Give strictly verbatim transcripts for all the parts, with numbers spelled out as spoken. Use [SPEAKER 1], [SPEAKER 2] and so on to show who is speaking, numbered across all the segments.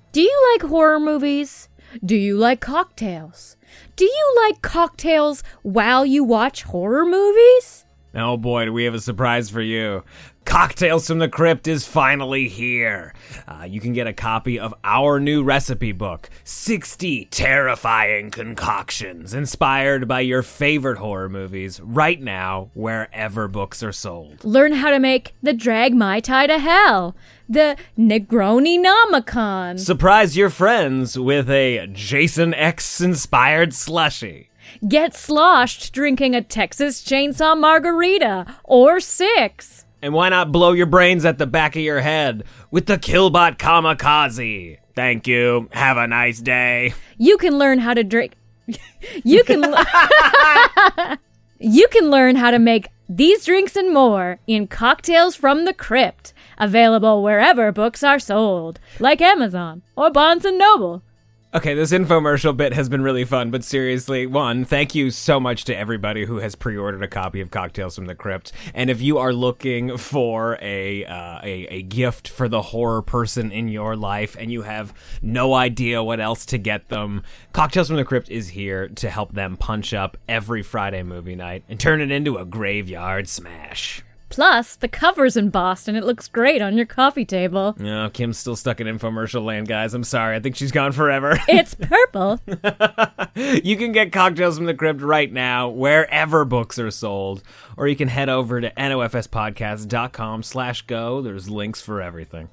[SPEAKER 1] Do you like horror movies? Do you like cocktails? Do you like cocktails while you watch horror movies?
[SPEAKER 2] Oh boy, do we have a surprise for you. Cocktails from the Crypt is finally here. Uh, you can get a copy of our new recipe book, sixty Terrifying Concoctions, inspired by your favorite horror movies, right now, wherever books are sold.
[SPEAKER 1] Learn how to make the Drag Mai Tai to Hell, the Negroni Nomicon.
[SPEAKER 2] Surprise your friends with a Jason X-inspired slushie.
[SPEAKER 1] Get sloshed drinking a Texas Chainsaw Margarita, or six.
[SPEAKER 2] And why not blow your brains at the back of your head with the Killbot Kamikaze? Thank you. Have a nice day.
[SPEAKER 1] You can learn how to drink... you can... l- you can learn how to make these drinks and more in Cocktails from the Crypt, available wherever books are sold, like Amazon or Barnes and Noble.
[SPEAKER 2] Okay, this infomercial bit has been really fun, but seriously, one, thank you so much to everybody who has pre-ordered a copy of Cocktails from the Crypt. And if you are looking for a, uh, a a gift for the horror person in your life and you have no idea what else to get them, Cocktails from the Crypt is here to help them punch up every Friday movie night and turn it into a graveyard smash.
[SPEAKER 1] Plus, the cover's embossed and it looks great on your coffee table.
[SPEAKER 2] No, Kim's still stuck in infomercial land, guys. I'm sorry. I think she's gone forever.
[SPEAKER 1] It's purple.
[SPEAKER 2] You can get Cocktails from the Crypt right now, wherever books are sold. Or you can head over to nofspodcast.com slash go. There's links for everything.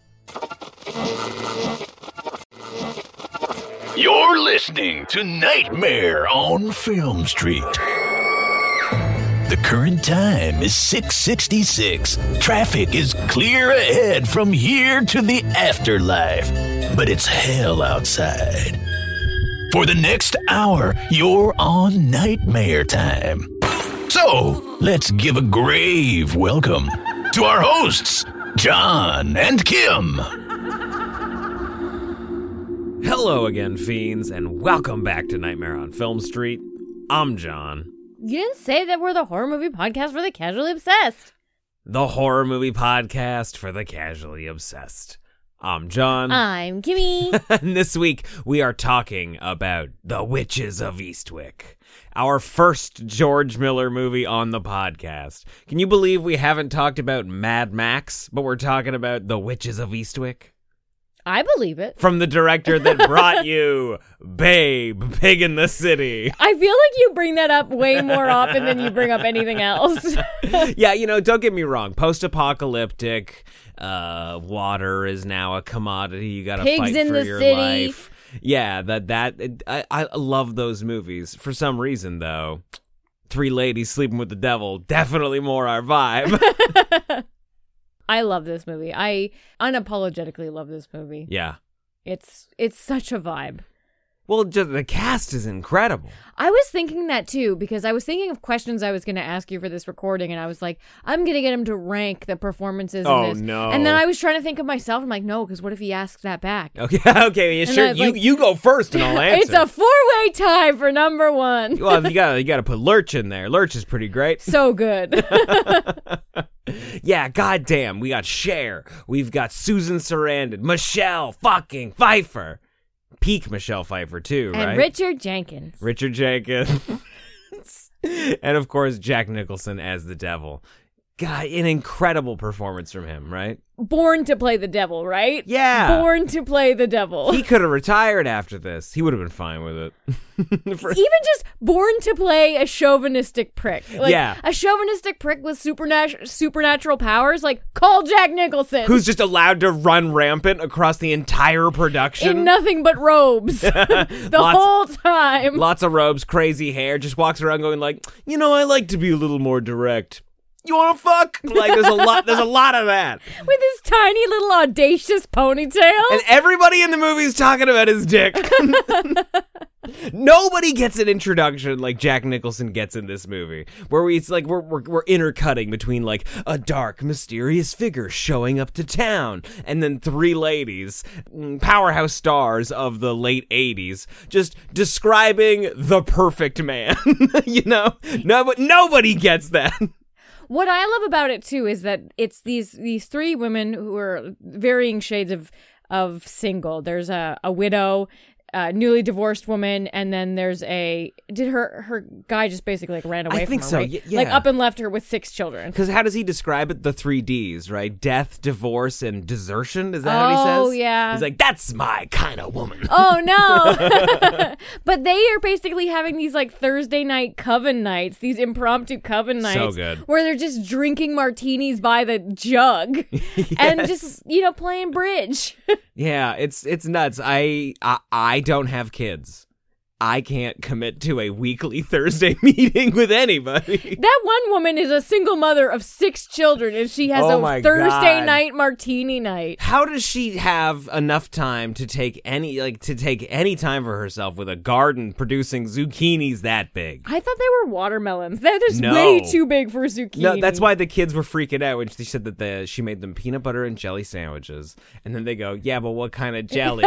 [SPEAKER 3] You're listening to Nightmare on Film Street. The current time is six sixty-six. Traffic is clear ahead from here to the afterlife, but it's hell outside. For the next hour, you're on Nightmare Time. So, let's give a grave welcome to our hosts, John and Kim.
[SPEAKER 2] Hello again, fiends, and welcome back to Nightmare on Film Street. I'm John.
[SPEAKER 1] You didn't say that we're the horror movie podcast for the casually obsessed.
[SPEAKER 2] The horror movie podcast for the casually obsessed. I'm John.
[SPEAKER 1] I'm Kimmy.
[SPEAKER 2] And this week, we are talking about The Witches of Eastwick, our first George Miller movie on the podcast. Can you believe we haven't talked about Mad Max, but we're talking about The Witches of Eastwick?
[SPEAKER 1] I believe it.
[SPEAKER 2] From the director that brought you Babe, Pig in the City.
[SPEAKER 1] I feel like you bring that up way more often than you bring up anything else.
[SPEAKER 2] Yeah, you know, don't get me wrong. Post-apocalyptic, uh, water is now a commodity. You gotta
[SPEAKER 1] Pigs
[SPEAKER 2] fight
[SPEAKER 1] in
[SPEAKER 2] for
[SPEAKER 1] the
[SPEAKER 2] your
[SPEAKER 1] city.
[SPEAKER 2] life. Yeah, that, that, I, I love those movies. For some reason, though, Three Ladies Sleeping with the Devil, definitely more our vibe.
[SPEAKER 1] I love this movie. I unapologetically love this movie.
[SPEAKER 2] Yeah.
[SPEAKER 1] It's it's such a vibe.
[SPEAKER 2] Well, just, the cast is incredible.
[SPEAKER 1] I was thinking that too, because I was thinking of questions I was going to ask you for this recording, and I was like, I'm going to get him to rank the performances
[SPEAKER 2] Oh,
[SPEAKER 1] in this.
[SPEAKER 2] no.
[SPEAKER 1] And then I was trying to think of myself. I'm like, no, because what if he asks that back?
[SPEAKER 2] Okay, okay, yeah,
[SPEAKER 1] And
[SPEAKER 2] sure.
[SPEAKER 1] I was
[SPEAKER 2] You
[SPEAKER 1] like,
[SPEAKER 2] you go first, and I'll answer.
[SPEAKER 1] It's a four-way tie for number one.
[SPEAKER 2] Well, you got you got to put Lurch in there. Lurch is pretty great.
[SPEAKER 1] So good.
[SPEAKER 2] Yeah, goddamn. We got Cher. We've got Susan Sarandon, Michelle fucking Pfeiffer. Peak Michelle Pfeiffer, too, right?
[SPEAKER 1] And Richard Jenkins.
[SPEAKER 2] Richard Jenkins. And, of course, Jack Nicholson as the devil. God, an incredible performance from him, right?
[SPEAKER 1] Born to play the devil, right?
[SPEAKER 2] Yeah.
[SPEAKER 1] Born to play the devil.
[SPEAKER 2] He could have retired after this. He would have been fine with it. For-
[SPEAKER 1] Even just born to play a chauvinistic prick. Like,
[SPEAKER 2] Yeah.
[SPEAKER 1] A chauvinistic prick with supernat- supernatural powers. Like, call Jack Nicholson.
[SPEAKER 2] Who's just allowed to run rampant across the entire production.
[SPEAKER 1] in nothing but robes the
[SPEAKER 2] Lots-
[SPEAKER 1] whole time.
[SPEAKER 2] Lots of robes, crazy hair, just walks around going like, you know, I like to be a little more direct. You want to fuck? Like, there's a lot, there's a lot of that.
[SPEAKER 1] With his tiny little audacious ponytail.
[SPEAKER 2] And everybody in the movie's talking about his dick. Nobody gets an introduction like Jack Nicholson gets in this movie, where we, it's like we're, we're we're intercutting between like a dark, mysterious figure showing up to town, and then three ladies, powerhouse stars of the late eighties, just describing the perfect man. You know, no, but nobody gets that.
[SPEAKER 1] What I love about it too is that it's these these three women who are varying shades of of single. There's a, a widow, a newly divorced woman, and then there's a did her her guy just basically like ran away
[SPEAKER 2] I
[SPEAKER 1] from
[SPEAKER 2] think
[SPEAKER 1] her,
[SPEAKER 2] so.
[SPEAKER 1] right?
[SPEAKER 2] Y- yeah.
[SPEAKER 1] Like up and left her with six children.
[SPEAKER 2] Because how does he describe it? The three Ds, right? Death, divorce, and desertion. Is that
[SPEAKER 1] Oh,
[SPEAKER 2] what he says?
[SPEAKER 1] yeah.
[SPEAKER 2] He's like, that's my kind of woman.
[SPEAKER 1] Oh no. But they are basically having these like Thursday night coven nights, these impromptu coven nights
[SPEAKER 2] good.
[SPEAKER 1] where they're just drinking martinis by the jug and just, you know, playing bridge.
[SPEAKER 2] Yeah, it's it's nuts. I, I I don't have kids. I can't commit to a weekly Thursday meeting with anybody.
[SPEAKER 1] That one woman is a single mother of six children, and she has
[SPEAKER 2] Oh
[SPEAKER 1] a
[SPEAKER 2] my
[SPEAKER 1] Thursday
[SPEAKER 2] God.
[SPEAKER 1] night martini night.
[SPEAKER 2] How does she have enough time to take any like to take any time for herself with a garden producing zucchinis that big?
[SPEAKER 1] I thought they were watermelons. They're just
[SPEAKER 2] No.
[SPEAKER 1] way too big for zucchini.
[SPEAKER 2] No, that's why the kids were freaking out when she said that the she made them peanut butter and jelly sandwiches, and then they go, "Yeah, but what kind of jelly?"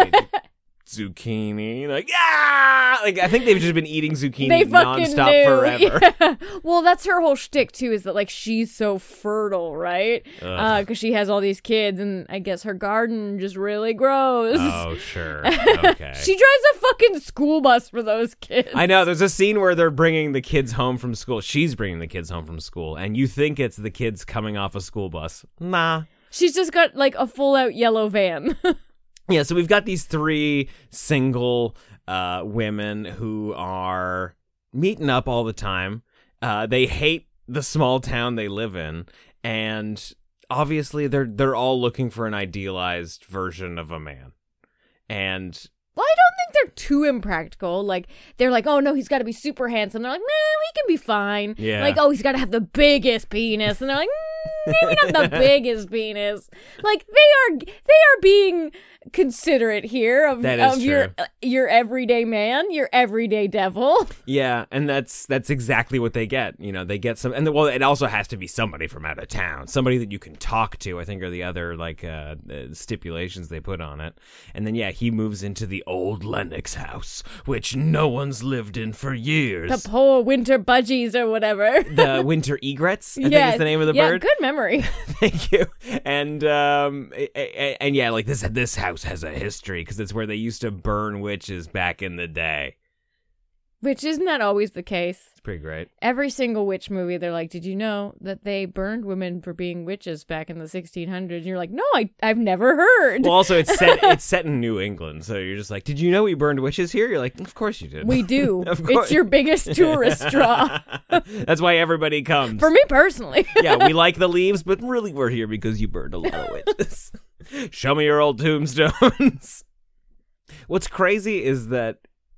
[SPEAKER 2] Zucchini, like ah, like I think they've just been eating zucchini
[SPEAKER 1] They fucking
[SPEAKER 2] nonstop
[SPEAKER 1] knew.
[SPEAKER 2] forever.
[SPEAKER 1] Yeah. Well, that's her whole shtick too, is that like she's so fertile, right? Because uh, she has all these kids, and I guess her garden just really grows.
[SPEAKER 2] Oh, sure, okay.
[SPEAKER 1] She drives a fucking school bus for those kids.
[SPEAKER 2] I know. There's a scene where they're bringing the kids home from school. She's bringing the kids home from school, and you think it's the kids coming off a school bus. Nah.
[SPEAKER 1] She's just got like a full out yellow van.
[SPEAKER 2] Yeah, so we've got these three single uh, women who are meeting up all the time. Uh, they hate the small town they live in, and obviously they're they're all looking for an idealized version of a man. And
[SPEAKER 1] Well, I don't think they're too impractical. Like, they're like, oh, no, he's got to be super handsome. They're like, nah, he can be fine.
[SPEAKER 2] Yeah.
[SPEAKER 1] Like, oh, he's got to have the biggest penis. And they're like, mm, maybe not the biggest penis. Like, they are they are being considerate here of,
[SPEAKER 2] That is
[SPEAKER 1] of your
[SPEAKER 2] true.
[SPEAKER 1] uh, your everyday man, your everyday devil.
[SPEAKER 2] yeah, and that's that's exactly what they get. You know, they get some, and the, well, it also has to be somebody from out of town, somebody that you can talk to. I think are the other like uh, uh, stipulations they put on it. And then yeah, he moves into the old Lennox house, which no one's lived in for years.
[SPEAKER 1] The poor winter budgies or whatever.
[SPEAKER 2] The winter egrets, I think
[SPEAKER 1] Yes.
[SPEAKER 2] is the name of the
[SPEAKER 1] yeah,
[SPEAKER 2] bird.
[SPEAKER 1] good memory.
[SPEAKER 2] Thank you. And um, a- a- and yeah, like this this house has a history because it's where they used to burn witches back in the day.
[SPEAKER 1] Which isn't that always the case?
[SPEAKER 2] It's pretty great.
[SPEAKER 1] Every single witch movie, they're like, did you know that they burned women for being witches back in the sixteen hundreds? And you're like, no, I, I've never heard.
[SPEAKER 2] Well, also it's set it's set in New England, so you're just like, did you know we burned witches here? You're like, of course you did.
[SPEAKER 1] We do.
[SPEAKER 2] Of course.
[SPEAKER 1] It's your biggest tourist draw.
[SPEAKER 2] That's why everybody comes.
[SPEAKER 1] For me personally.
[SPEAKER 2] Yeah, we like the leaves, but really we're here because you burned a lot of witches. Show me your old tombstones. What's crazy is that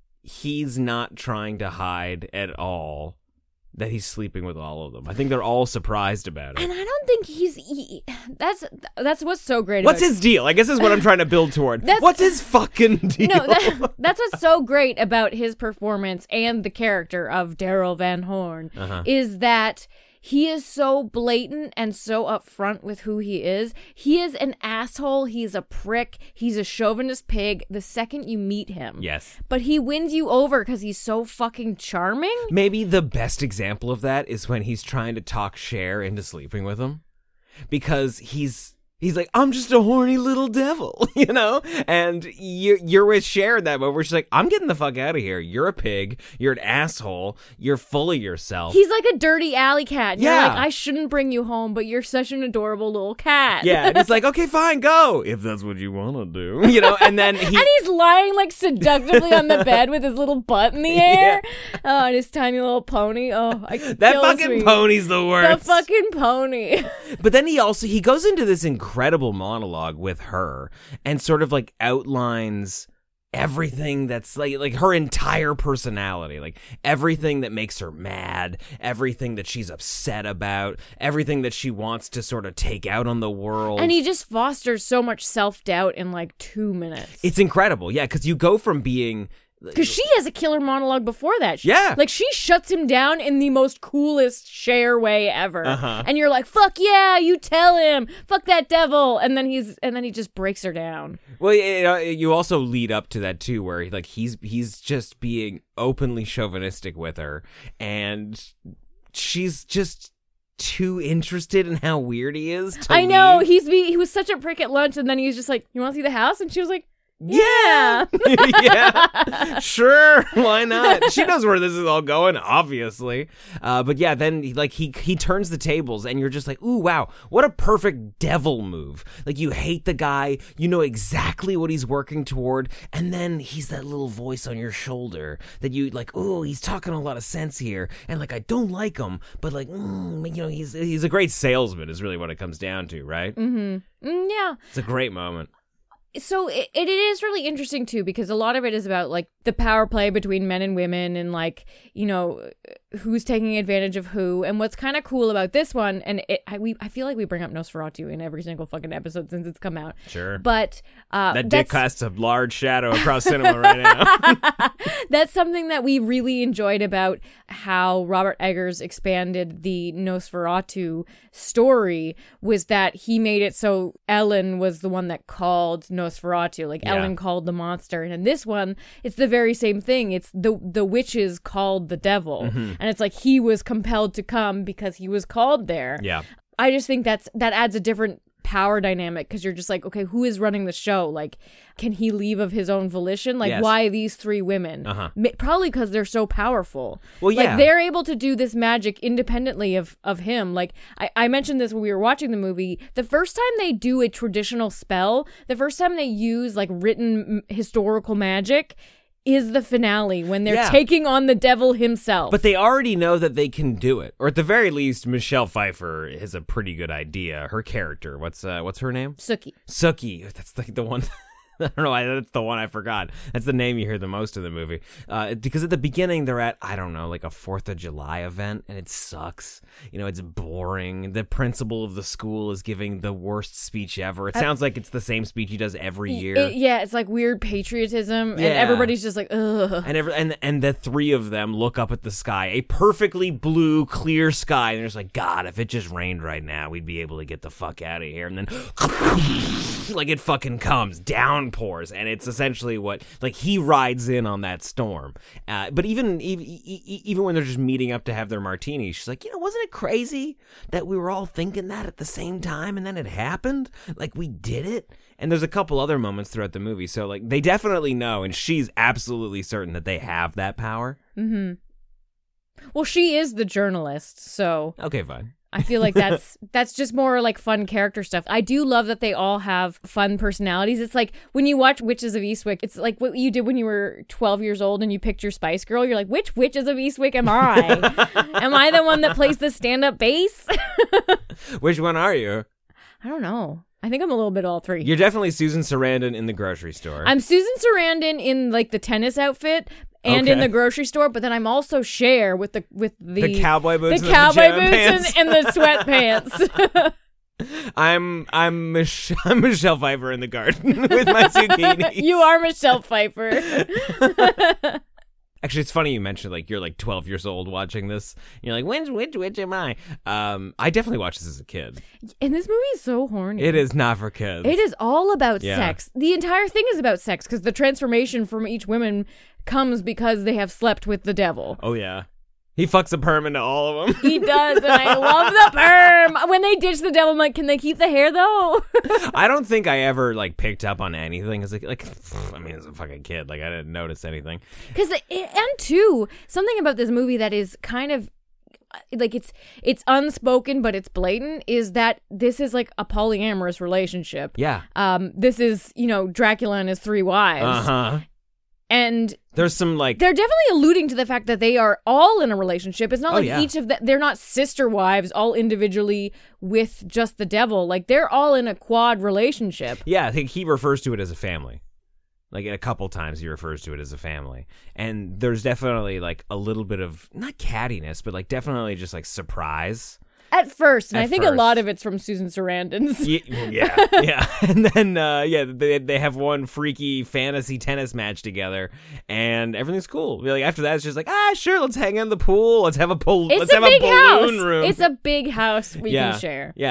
[SPEAKER 2] he's not trying to hide at all that he's sleeping with all of them. I think they're all surprised about it.
[SPEAKER 1] And I don't think he's... He, that's that's what's so great
[SPEAKER 2] What's
[SPEAKER 1] about
[SPEAKER 2] his deal? I guess is what I'm trying to build toward.
[SPEAKER 1] That's-
[SPEAKER 2] What's his fucking deal?
[SPEAKER 1] No, that, that's what's so great about his performance and the character of Daryl Van Horn
[SPEAKER 2] Uh-huh.
[SPEAKER 1] is that he is so blatant and so upfront with who he is. He is an asshole. He's a prick. He's a chauvinist pig the second you meet him.
[SPEAKER 2] Yes.
[SPEAKER 1] But he wins you over because he's so fucking charming.
[SPEAKER 2] Maybe the best example of that is when he's trying to talk Cher into sleeping with him. Because he's he's like, I'm just a horny little devil, you know? And you're, you're with Cher in that moment where she's like, I'm getting the fuck out of here. You're a pig. You're an asshole. You're full of yourself.
[SPEAKER 1] He's like a dirty alley cat. And
[SPEAKER 2] Yeah.
[SPEAKER 1] You're like, I shouldn't bring you home, but you're such an adorable little cat.
[SPEAKER 2] Yeah, and it's like, okay, fine, go. If that's what you want to do. You know, and then he...
[SPEAKER 1] And he's lying like seductively on the bed with his little butt in the air. Oh, and his tiny little pony. Oh, I,
[SPEAKER 2] that
[SPEAKER 1] kills
[SPEAKER 2] fucking
[SPEAKER 1] me.
[SPEAKER 2] pony's the
[SPEAKER 1] The
[SPEAKER 2] worst.
[SPEAKER 1] fucking pony.
[SPEAKER 2] But then he also, he goes into this incredible monologue with her and sort of like outlines everything that's like like her entire personality, like everything that makes her mad, everything that she's upset about, everything that she wants to sort of take out on the world.
[SPEAKER 1] And he just fosters so much self-doubt in like two minutes.
[SPEAKER 2] It's incredible. Yeah, because you go from being...
[SPEAKER 1] Because she has a killer monologue before that. She-
[SPEAKER 2] Yeah.
[SPEAKER 1] Like, she shuts him down in the most coolest Cher way ever.
[SPEAKER 2] Uh-huh.
[SPEAKER 1] And you're like, fuck yeah, you tell him. Fuck that devil. And then he's and then he just breaks her down.
[SPEAKER 2] Well, it, uh, you also lead up to that too, where like he's he's just being openly chauvinistic with her, and she's just too interested in how weird he is to
[SPEAKER 1] I know.
[SPEAKER 2] leave.
[SPEAKER 1] He's he was such a prick at lunch, and then he was just like, "You want to see the house?" And she was like,
[SPEAKER 2] Yeah. yeah. Sure. Why not? She knows where this is all going, obviously. Uh, but yeah, then like he he turns the tables and you're just like, ooh, wow, what a perfect devil move. Like you hate the guy, you know exactly what he's working toward, and then he's that little voice on your shoulder that you like, ooh, he's talking a lot of sense here. And like I don't like him, but like, mm, you know, he's he's a great salesman is really what it comes down to, right?
[SPEAKER 1] Mm-hmm. Mm, yeah.
[SPEAKER 2] It's a great moment.
[SPEAKER 1] So it, it is really interesting, too, because a lot of it is about, like, the power play between men and women and, like, you know, who's taking advantage of who. And what's kind of cool about this one, and it, I, we, I feel like we bring up Nosferatu in every single fucking episode since it's come out.
[SPEAKER 2] Sure.
[SPEAKER 1] But uh,
[SPEAKER 2] that dick casts a large shadow across cinema right now.
[SPEAKER 1] That's something that we really enjoyed about how Robert Eggers expanded the Nosferatu story, was that he made it so Ellen was the one that called Nosferatu. Like,
[SPEAKER 2] Yeah.
[SPEAKER 1] Ellen called the monster. And in this one, it's the very same thing. It's the the witches called the devil.
[SPEAKER 2] Mm-hmm.
[SPEAKER 1] And it's like he was compelled to come because he was called there.
[SPEAKER 2] Yeah.
[SPEAKER 1] I just think that's that adds a different power dynamic, because you're just like, okay, who is running the show? Like, can he leave of his own volition? Like,
[SPEAKER 2] Yes.
[SPEAKER 1] why these three women?
[SPEAKER 2] Uh-huh.
[SPEAKER 1] Ma- Probably because they're so powerful.
[SPEAKER 2] Well, yeah.
[SPEAKER 1] Like, they're able to do this magic independently of, of him. Like, I, I mentioned this when we were watching the movie. The first time they do a traditional spell, the first time they use, like, written m- historical magic is the finale, when they're
[SPEAKER 2] Yeah.
[SPEAKER 1] taking on the devil himself.
[SPEAKER 2] But they already know that they can do it, or at the very least, Michelle Pfeiffer has a pretty good idea. Her character, what's uh, what's her name?
[SPEAKER 1] Sookie.
[SPEAKER 2] Sookie. That's like the one. I don't know why that's the one I forgot. That's the name you hear the most in the movie. Uh, because at the beginning they're at, I don't know, like a fourth of July event, and it sucks. You know, it's boring. The principal of the school is giving the worst speech ever. It sounds like it's the same speech he does every year.
[SPEAKER 1] It- yeah, it's like weird patriotism, and
[SPEAKER 2] Yeah.
[SPEAKER 1] everybody's just like, ugh.
[SPEAKER 2] And every, and and the three of them look up at the sky, a perfectly blue, clear sky, and they're just like, God, if it just rained right now, we'd be able to get the fuck out of here. And then, like, it fucking comes, downpours, and it's essentially what, like, he rides in on that storm. Uh, but even, even even when they're just meeting up to have their martini, she's like, you know, wasn't it crazy that we were all thinking that at the same time, and then it happened? Like, we did it? And there's a couple other moments throughout the movie, so, like, they definitely know, and she's absolutely certain that they have that power.
[SPEAKER 1] Mm-hmm. Well, she is the journalist, so
[SPEAKER 2] Okay, fine.
[SPEAKER 1] I feel like that's that's just more like fun character stuff. I do love that they all have fun personalities. It's like when you watch Witches of Eastwick, it's like what you did when you were twelve years old and you picked your Spice Girl. You're like, which Witches of Eastwick am I? Am I the one that plays the stand-up bass?
[SPEAKER 2] Which one are you?
[SPEAKER 1] I don't know. I think I'm a little bit all three.
[SPEAKER 2] You're definitely Susan Sarandon in the grocery store.
[SPEAKER 1] I'm Susan Sarandon in like the tennis outfit and in
[SPEAKER 2] Okay.
[SPEAKER 1] the grocery store, but then I'm also Cher with the with the,
[SPEAKER 2] The cowboy boots
[SPEAKER 1] the
[SPEAKER 2] and the
[SPEAKER 1] cowboy
[SPEAKER 2] pajama
[SPEAKER 1] boots and, and the sweatpants.
[SPEAKER 2] I'm I'm, Mich- I'm Michelle Pfeiffer in the garden with my zucchini.
[SPEAKER 1] You are Michelle Pfeiffer.
[SPEAKER 2] Actually, it's funny you mentioned like you're like twelve years old watching this. You're like, which which which am I? Um, I definitely watched this as a kid.
[SPEAKER 1] And this movie is so horny.
[SPEAKER 2] It is not for kids.
[SPEAKER 1] It is all about
[SPEAKER 2] Yeah.
[SPEAKER 1] sex. The entire thing is about sex because the transformation from each woman comes because they have slept with the devil.
[SPEAKER 2] Oh yeah, he fucks a perm into all of them.
[SPEAKER 1] He does, and I love the perm. When they ditch the devil, I'm like, can they keep the hair though?
[SPEAKER 2] I don't think I ever like picked up on anything. It's like like I mean, as a fucking kid, like I didn't notice anything.
[SPEAKER 1] Because and two, something about this movie that is kind of like it's it's unspoken but it's blatant is that this is like a polyamorous relationship.
[SPEAKER 2] Yeah.
[SPEAKER 1] Um, this is you know Dracula and his three wives,
[SPEAKER 2] Uh huh.
[SPEAKER 1] and
[SPEAKER 2] There's some like
[SPEAKER 1] they're definitely alluding to the fact that they are all in a relationship. It's not
[SPEAKER 2] Oh,
[SPEAKER 1] like
[SPEAKER 2] yeah.
[SPEAKER 1] each of them, they're not sister wives all individually with just the devil. Like they're all in a quad relationship.
[SPEAKER 2] yeah. I think he refers to it as a family. Like a couple times he refers to it as a family. And there's definitely like a little bit of not cattiness, but like definitely just like surprise.
[SPEAKER 1] At first, and
[SPEAKER 2] At
[SPEAKER 1] I think
[SPEAKER 2] first.
[SPEAKER 1] a lot of it's from Susan Sarandon's.
[SPEAKER 2] Ye- Yeah, yeah. And then uh, yeah, they they have one freaky fantasy tennis match together, and everything's cool. Like after that, it's just like ah, sure, let's hang in the pool. Let's have a pool.
[SPEAKER 1] It's
[SPEAKER 2] let's
[SPEAKER 1] a
[SPEAKER 2] have
[SPEAKER 1] big
[SPEAKER 2] a
[SPEAKER 1] house.
[SPEAKER 2] balloon room.
[SPEAKER 1] It's a big house we
[SPEAKER 2] yeah,
[SPEAKER 1] can share.
[SPEAKER 2] Yeah.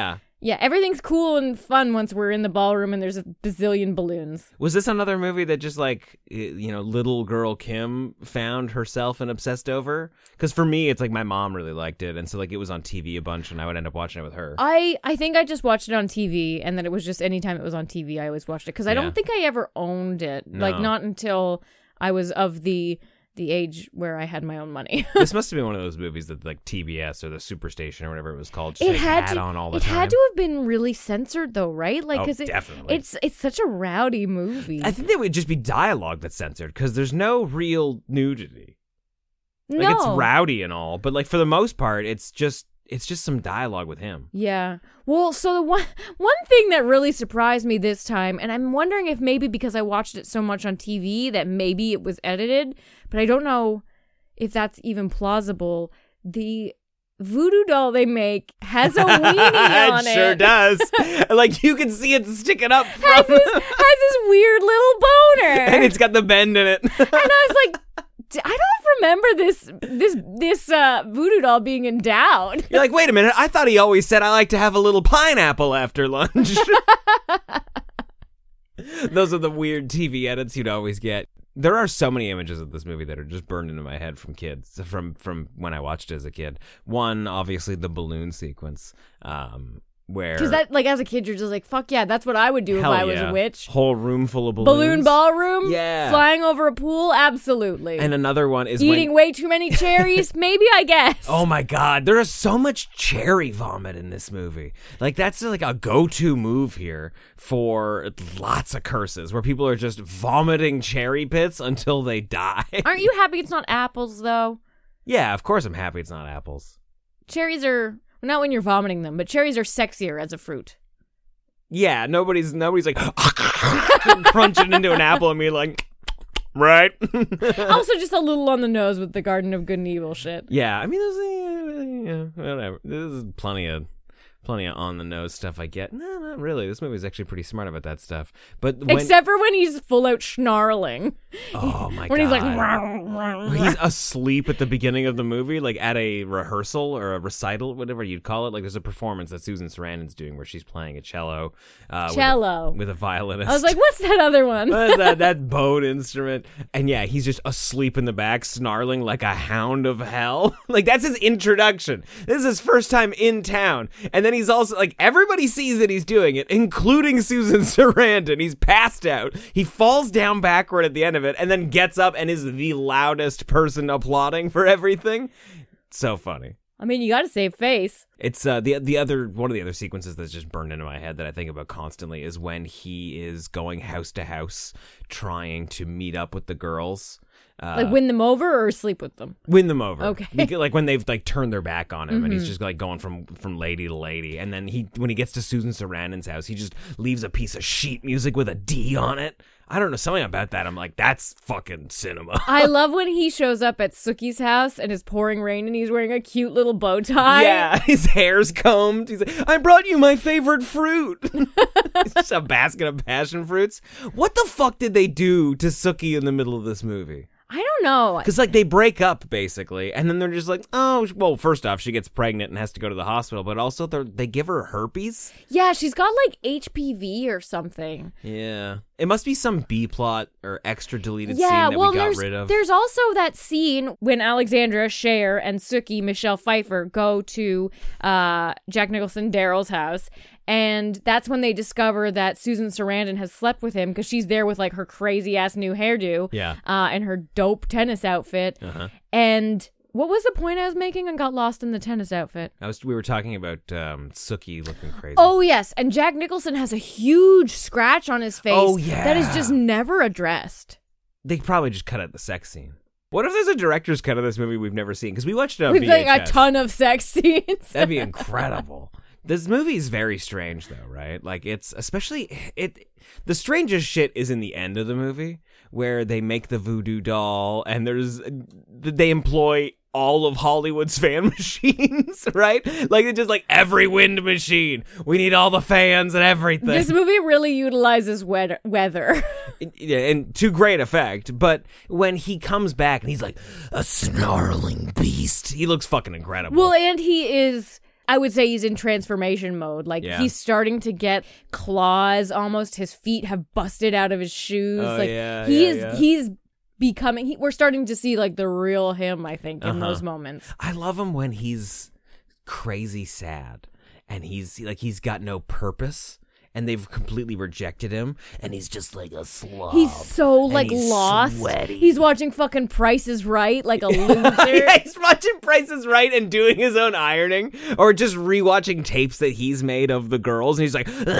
[SPEAKER 1] Yeah, everything's cool and fun once we're in the ballroom and there's a bazillion balloons.
[SPEAKER 2] Was this another movie that just like, you know, little girl Kim found herself and obsessed over? Because for me, it's like my mom really liked it. And so like it was on T V a bunch and I would end up watching it with her.
[SPEAKER 1] I, I think I just watched it on T V and then it was just anytime it was on T V, I always watched it. Because I
[SPEAKER 2] Yeah.
[SPEAKER 1] don't think I ever owned it.
[SPEAKER 2] No.
[SPEAKER 1] Like not until I was of the the age where I had my own money.
[SPEAKER 2] This must have been one of those movies that like T B S or the Superstation or whatever it was called just
[SPEAKER 1] It
[SPEAKER 2] like,
[SPEAKER 1] had
[SPEAKER 2] had
[SPEAKER 1] to,
[SPEAKER 2] on all the
[SPEAKER 1] it
[SPEAKER 2] time.
[SPEAKER 1] had to have been really censored though, right? Like,
[SPEAKER 2] Oh,
[SPEAKER 1] cause it,
[SPEAKER 2] definitely.
[SPEAKER 1] It's it's such a rowdy movie.
[SPEAKER 2] I think there would just be dialogue that's censored because there's no real nudity.
[SPEAKER 1] no,
[SPEAKER 2] Like it's rowdy and all, but like for the most part, it's just it's just some dialogue with him.
[SPEAKER 1] Yeah. Well, so the one one thing that really surprised me this time, and I'm wondering if maybe because I watched it so much on T V that maybe it was edited, but I don't know if that's even plausible. The voodoo doll they make has a weenie on it.
[SPEAKER 2] It sure does. Like you can see it sticking up from
[SPEAKER 1] Has this, has this weird little boner.
[SPEAKER 2] and it's got the bend in it.
[SPEAKER 1] And I was like, "D- I don't remember this this this uh, voodoo doll being endowed.
[SPEAKER 2] You're like, wait a minute, I thought he always said I like to have a little pineapple after lunch. Those are the weird T V edits you'd always get. There are so many images of this movie that are just burned into my head from kids, from from when I watched it as a kid. One, obviously, the balloon sequence, um, where
[SPEAKER 1] Because that, like, as a kid, you're just like, fuck yeah, that's what I would do
[SPEAKER 2] hell
[SPEAKER 1] if I was
[SPEAKER 2] yeah.
[SPEAKER 1] a witch.
[SPEAKER 2] Whole room full of balloons.
[SPEAKER 1] Balloon ballroom?
[SPEAKER 2] Yeah.
[SPEAKER 1] Flying over a pool? Absolutely.
[SPEAKER 2] And another one is
[SPEAKER 1] Eating
[SPEAKER 2] when,
[SPEAKER 1] way too many cherries? Maybe, I guess.
[SPEAKER 2] oh my god, there is so much cherry vomit in this movie. Like that's like a go-to move here for lots of curses, where people are just vomiting cherry pits until they die.
[SPEAKER 1] Aren't you happy it's not apples, though?
[SPEAKER 2] Yeah, of course I'm happy it's not apples.
[SPEAKER 1] Cherries are, well, not when you're vomiting them, but cherries are sexier as a fruit.
[SPEAKER 2] Yeah, nobody's nobody's like crunching into an apple and me like, right?
[SPEAKER 1] Also, just a little on the nose with the Garden of Good and Evil shit.
[SPEAKER 2] Yeah, I mean, there's, uh, yeah, whatever. There's plenty of plenty of on the nose stuff I get. No, not really. This movie's actually pretty smart about that stuff. But when,
[SPEAKER 1] Except for when he's full out snarling.
[SPEAKER 2] oh my
[SPEAKER 1] when
[SPEAKER 2] god,
[SPEAKER 1] he's like, "Rah, rah, rah."
[SPEAKER 2] he's asleep at the beginning of the movie, like at a rehearsal or a recital, whatever you'd call it. Like there's a performance that Susan Sarandon's doing where she's playing a cello, uh,
[SPEAKER 1] Cello.
[SPEAKER 2] with a, with a violinist.
[SPEAKER 1] I was like, what's that other one?
[SPEAKER 2] What is that? That bowed instrument. And yeah, he's just asleep in the back, snarling like a hound of hell. Like, that's his introduction. This is his first time in town. And then he's also, like, everybody sees that he's doing it, including Susan Sarandon. He's passed out. He falls down backward at the end of it, and then gets up and is the loudest person applauding for everything. So funny.
[SPEAKER 1] I mean, you gotta save face.
[SPEAKER 2] It's uh, the the other one of the other sequences that's just burned into my head that I think about constantly is when he is going house to house trying to meet up with the girls. Uh,
[SPEAKER 1] Like, win them over or sleep with them?
[SPEAKER 2] win them over.
[SPEAKER 1] Okay.
[SPEAKER 2] Because, like when they've like turned their back on him
[SPEAKER 1] Mm-hmm.
[SPEAKER 2] and he's just like going from from lady to lady, and then he when he gets to Susan Sarandon's house, he just leaves a piece of sheet music with a D on it. I don't know, something about that. I'm like, that's fucking cinema.
[SPEAKER 1] I love when he shows up at Sookie's house and it's pouring rain and he's wearing a cute little bow tie.
[SPEAKER 2] Yeah, his hair's combed. He's like, I brought you my favorite fruit. It's just a basket of passion fruits. What the fuck did they do to Sookie in the middle of this movie?
[SPEAKER 1] I don't know.
[SPEAKER 2] Because, like, they break up, basically, and then they're just like, oh, well, first off, she gets pregnant and has to go to the hospital, but also they they give her herpes?
[SPEAKER 1] Yeah, she's got like H P V or something.
[SPEAKER 2] Yeah. It must be some B-plot or extra deleted
[SPEAKER 1] Yeah,
[SPEAKER 2] scene that
[SPEAKER 1] well,
[SPEAKER 2] we got
[SPEAKER 1] there's,
[SPEAKER 2] rid of.
[SPEAKER 1] there's also that scene when Alexandra, Cher, and Sookie, Michelle Pfeiffer, go to uh, Jack Nicholson, Daryl's house. And that's when they discover that Susan Sarandon has slept with him because she's there with like her crazy ass new hairdo,
[SPEAKER 2] Yeah.
[SPEAKER 1] uh, and her dope tennis outfit.
[SPEAKER 2] Uh-huh.
[SPEAKER 1] And what was the point I was making? I got lost in the tennis outfit.
[SPEAKER 2] I was, we were talking about um, Sookie looking crazy.
[SPEAKER 1] Oh yes, and Jack Nicholson has a huge scratch on his face.
[SPEAKER 2] Oh, yeah.
[SPEAKER 1] that is just never addressed.
[SPEAKER 2] They probably just cut out the sex scene. What if there's a director's cut of this movie we've never seen? Because we watched it on
[SPEAKER 1] With
[SPEAKER 2] V H S.
[SPEAKER 1] like a ton of sex scenes.
[SPEAKER 2] That'd be incredible. This movie is very strange, though, right? Like, it's especially it. The strangest shit is in the end of the movie where they make the voodoo doll, and there's they employ all of Hollywood's fan machines, right? Like, it's just like every wind machine. We need all the fans and everything.
[SPEAKER 1] This movie really utilizes wed- weather.
[SPEAKER 2] Yeah, and to great effect. But when he comes back and he's like a snarling beast, he looks fucking incredible.
[SPEAKER 1] Well, and he is I would say he's in transformation mode. Like,
[SPEAKER 2] Yeah.
[SPEAKER 1] he's starting to get claws almost. His feet have busted out of his shoes.
[SPEAKER 2] Oh,
[SPEAKER 1] like,
[SPEAKER 2] yeah,
[SPEAKER 1] he
[SPEAKER 2] yeah,
[SPEAKER 1] is,
[SPEAKER 2] yeah.
[SPEAKER 1] he's becoming, he, we're starting to see, like, the real him, I think, in
[SPEAKER 2] Uh-huh.
[SPEAKER 1] those moments.
[SPEAKER 2] I love him when he's crazy sad and he's like he's got no purpose and they've completely rejected him and he's just like a slob.
[SPEAKER 1] He's so,
[SPEAKER 2] and
[SPEAKER 1] like,
[SPEAKER 2] he's
[SPEAKER 1] lost.
[SPEAKER 2] sweaty.
[SPEAKER 1] He's watching fucking Price is Right, like a loser.
[SPEAKER 2] Yeah, he's watching Price is Right and doing his own ironing, or just rewatching tapes that he's made of the girls, and he's like, "Ugh,"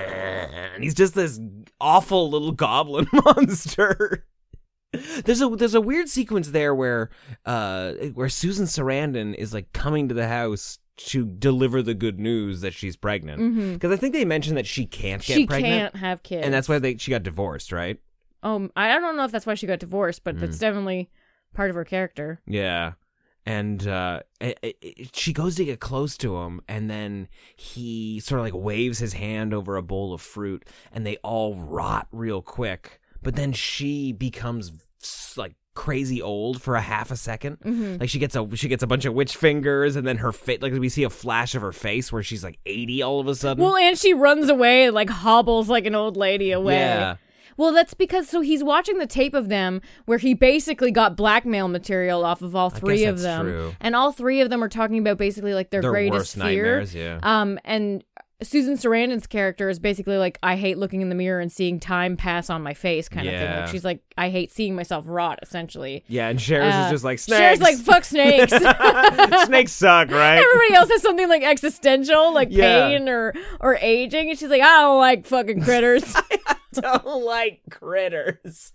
[SPEAKER 2] and he's just this awful little goblin monster. There's a there's a weird sequence there where uh where Susan Sarandon is like coming to the house to deliver the good news that she's pregnant, because I think they mentioned that she can't get
[SPEAKER 1] she
[SPEAKER 2] pregnant,
[SPEAKER 1] can't have kids.
[SPEAKER 2] and that's why they she got divorced, right?
[SPEAKER 1] Um, I don't know if that's why she got divorced, but
[SPEAKER 2] Mm.
[SPEAKER 1] that's definitely part of her character.
[SPEAKER 2] Yeah. And uh, it, it, she goes to get close to him, and then he sort of like waves his hand over a bowl of fruit, and they all rot real quick. But then she becomes like crazy old for a half a second.
[SPEAKER 1] Mm-hmm.
[SPEAKER 2] Like she gets a she gets a bunch of witch fingers, and then her face, like we see a flash of her face where she's like eighty all of a sudden.
[SPEAKER 1] Well, and she runs away and like hobbles like an old lady away.
[SPEAKER 2] Yeah.
[SPEAKER 1] Well, that's because, so he's watching the tape of them where he basically got blackmail material off of all three
[SPEAKER 2] guess
[SPEAKER 1] of
[SPEAKER 2] that's
[SPEAKER 1] them.
[SPEAKER 2] true.
[SPEAKER 1] And all three of them are talking about basically like their,
[SPEAKER 2] Their
[SPEAKER 1] greatest
[SPEAKER 2] worst
[SPEAKER 1] fear.
[SPEAKER 2] nightmares, yeah.
[SPEAKER 1] Um, and Susan Sarandon's character is basically like, I hate looking in the mirror and seeing time pass on my face kind of thing.
[SPEAKER 2] Yeah.
[SPEAKER 1] Like, she's like, I hate seeing myself rot, essentially.
[SPEAKER 2] Yeah, and Cher's
[SPEAKER 1] Uh,
[SPEAKER 2] is just like, snakes.
[SPEAKER 1] Cher's like, fuck snakes.
[SPEAKER 2] Snakes suck, right?
[SPEAKER 1] Everybody else has something like existential, like
[SPEAKER 2] Yeah.
[SPEAKER 1] pain or or aging, and she's like, I don't like fucking critters.
[SPEAKER 2] Don't like critters.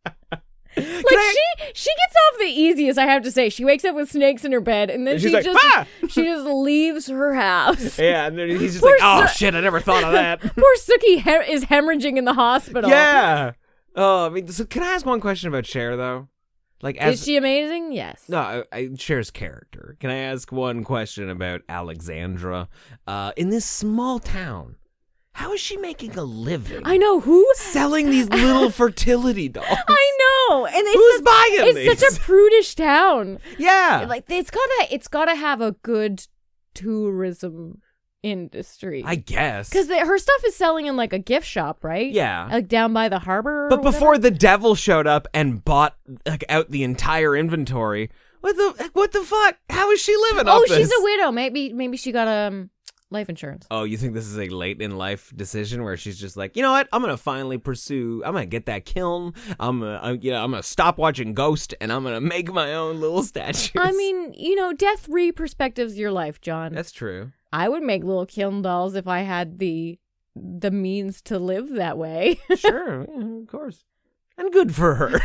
[SPEAKER 1] Like she she gets off the easiest, I have to say. She wakes up with snakes in her bed, and then
[SPEAKER 2] And
[SPEAKER 1] she
[SPEAKER 2] she's like,
[SPEAKER 1] just
[SPEAKER 2] "Ah!"
[SPEAKER 1] she just leaves her house.
[SPEAKER 2] Yeah, and then he's just
[SPEAKER 1] Poor
[SPEAKER 2] like, oh
[SPEAKER 1] Su-
[SPEAKER 2] shit, I never thought of that.
[SPEAKER 1] Poor Suki he- is hemorrhaging in the hospital.
[SPEAKER 2] Yeah. Oh, I mean, so can I ask one question about Cher though? Like, as
[SPEAKER 1] Is she amazing? Yes.
[SPEAKER 2] no, I, I, Cher's character. Can I ask one question about Alexandra? Uh, in this small town, how is she making a living?
[SPEAKER 1] I know who.
[SPEAKER 2] Selling these little fertility dolls.
[SPEAKER 1] I know, and it's
[SPEAKER 2] Who's
[SPEAKER 1] such,
[SPEAKER 2] buying
[SPEAKER 1] it's
[SPEAKER 2] these?
[SPEAKER 1] such a prudish town.
[SPEAKER 2] Yeah.
[SPEAKER 1] Like it's gotta it's gotta have a good tourism industry.
[SPEAKER 2] I guess.
[SPEAKER 1] Because her stuff is selling in like a gift shop, right?
[SPEAKER 2] Yeah.
[SPEAKER 1] Like down by the harbor. or
[SPEAKER 2] But before
[SPEAKER 1] whatever?
[SPEAKER 2] the devil showed up and bought like out the entire inventory, what the what the fuck? How is she living
[SPEAKER 1] oh,
[SPEAKER 2] off this?
[SPEAKER 1] she's a widow. Maybe maybe she got um life insurance.
[SPEAKER 2] Oh, you think this is a late in life decision where she's just like, you know what? I'm gonna finally pursue. I'm gonna get that kiln. I'm gonna, I'm, you know, I'm gonna stop watching Ghost, and I'm gonna make my own little statues.
[SPEAKER 1] I mean, you know, death re-perspectives your life, John.
[SPEAKER 2] that's true.
[SPEAKER 1] I would make little kiln dolls if I had the the means to live that way.
[SPEAKER 2] Sure, yeah, of course, and good for her.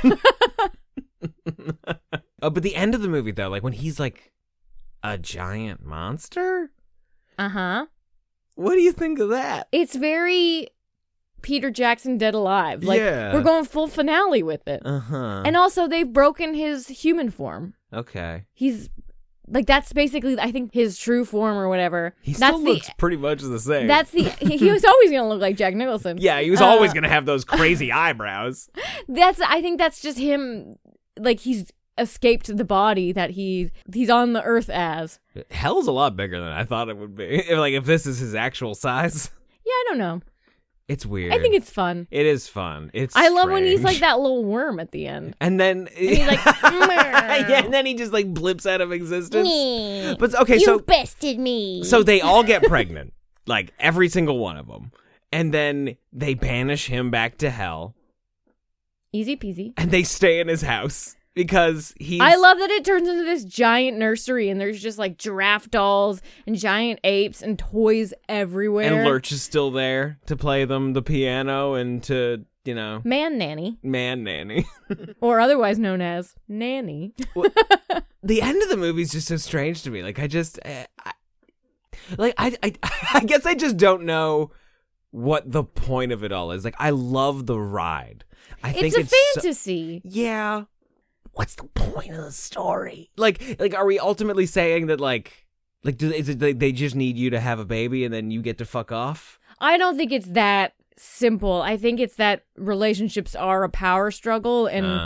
[SPEAKER 2] Oh, but the end of the movie though, like when he's like a giant monster.
[SPEAKER 1] Uh huh.
[SPEAKER 2] What do you think of that?
[SPEAKER 1] It's very Peter Jackson Dead Alive. Like
[SPEAKER 2] Yeah.
[SPEAKER 1] we're going full finale with it.
[SPEAKER 2] Uh huh.
[SPEAKER 1] And also they've broken his human form.
[SPEAKER 2] Okay.
[SPEAKER 1] He's like that's basically I think his true form or whatever.
[SPEAKER 2] He
[SPEAKER 1] that's
[SPEAKER 2] still
[SPEAKER 1] the
[SPEAKER 2] looks pretty much the same.
[SPEAKER 1] that's the he, he was always gonna look like Jack Nicholson.
[SPEAKER 2] yeah, he was
[SPEAKER 1] Uh,
[SPEAKER 2] always gonna have those crazy eyebrows.
[SPEAKER 1] That's I think that's just him like he's escaped the body that he he's on the earth as.
[SPEAKER 2] Hell's a lot bigger than I thought it would be. If, like if this is his actual size,
[SPEAKER 1] Yeah, I don't know.
[SPEAKER 2] it's weird.
[SPEAKER 1] I think it's fun.
[SPEAKER 2] it is fun. It's
[SPEAKER 1] I love when he's like
[SPEAKER 2] strange.
[SPEAKER 1] that little worm at the end.
[SPEAKER 2] and then
[SPEAKER 1] And he's like,
[SPEAKER 2] yeah, and then he just like blips out of existence. But okay, so
[SPEAKER 1] bested me.
[SPEAKER 2] so they all get pregnant, like every single one of them, and then they banish him back to hell,
[SPEAKER 1] Easy peasy.
[SPEAKER 2] and they stay in his house because he's.
[SPEAKER 1] I love that it turns into this giant nursery and there's just like giraffe dolls and giant apes and toys everywhere.
[SPEAKER 2] And Lurch is still there to play them the piano and to, you know,
[SPEAKER 1] Man nanny,
[SPEAKER 2] man nanny.
[SPEAKER 1] or otherwise known as nanny.
[SPEAKER 2] The end of the movie is just so strange to me. Like, I just, uh, I, like, I, I, I guess I just don't know what the point of it all is. Like, I love the ride. I think
[SPEAKER 1] It's a
[SPEAKER 2] it's so-
[SPEAKER 1] fantasy.
[SPEAKER 2] yeah. What's the point of the story? Like, like, are we ultimately saying that, like, like, do is it they, they just need you to have a baby and then you get to fuck off?
[SPEAKER 1] I don't think it's that simple. I think it's that relationships are a power struggle and
[SPEAKER 2] Uh.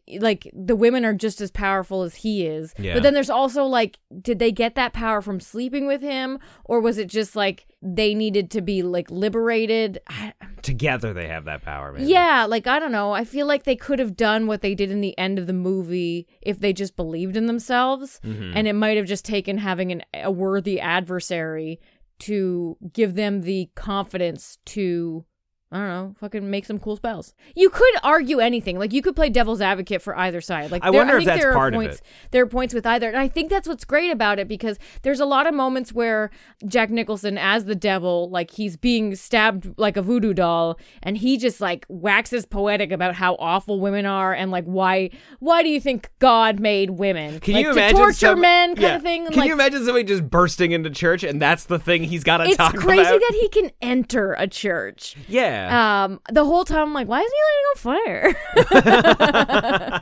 [SPEAKER 1] like the women are just as powerful as he is.
[SPEAKER 2] Yeah.
[SPEAKER 1] But then there's also like, did they get that power from sleeping with him, or was it just like they needed to be like liberated? I,
[SPEAKER 2] Together they have that power, maybe.
[SPEAKER 1] Yeah, like, I don't know. I feel like they could have done what they did in the end of the movie if they just believed in themselves.
[SPEAKER 2] Mm-hmm.
[SPEAKER 1] And it might have just taken having an, a worthy adversary to give them the confidence to, I don't know, fucking make some cool spells. You could argue anything. Like, you could play devil's advocate for either side. Like,
[SPEAKER 2] I
[SPEAKER 1] there,
[SPEAKER 2] wonder
[SPEAKER 1] I
[SPEAKER 2] if
[SPEAKER 1] think
[SPEAKER 2] that's
[SPEAKER 1] there are
[SPEAKER 2] part of
[SPEAKER 1] points,
[SPEAKER 2] it.
[SPEAKER 1] There are points with either. And I think that's what's great about it, because there's a lot of moments where Jack Nicholson, as the devil, like, he's being stabbed like a voodoo doll, and he just, like, waxes poetic about how awful women are and, like, why why do you think God made women?
[SPEAKER 2] Can
[SPEAKER 1] like,
[SPEAKER 2] you
[SPEAKER 1] to
[SPEAKER 2] imagine
[SPEAKER 1] torture
[SPEAKER 2] some-
[SPEAKER 1] men kind
[SPEAKER 2] yeah.
[SPEAKER 1] of thing?
[SPEAKER 2] Can
[SPEAKER 1] like,
[SPEAKER 2] you imagine somebody just bursting into church and that's the thing he's got to
[SPEAKER 1] it's
[SPEAKER 2] talk
[SPEAKER 1] crazy
[SPEAKER 2] about?
[SPEAKER 1] that he can enter a church.
[SPEAKER 2] Yeah.
[SPEAKER 1] Um, the whole time I'm like, why isn't he lighting on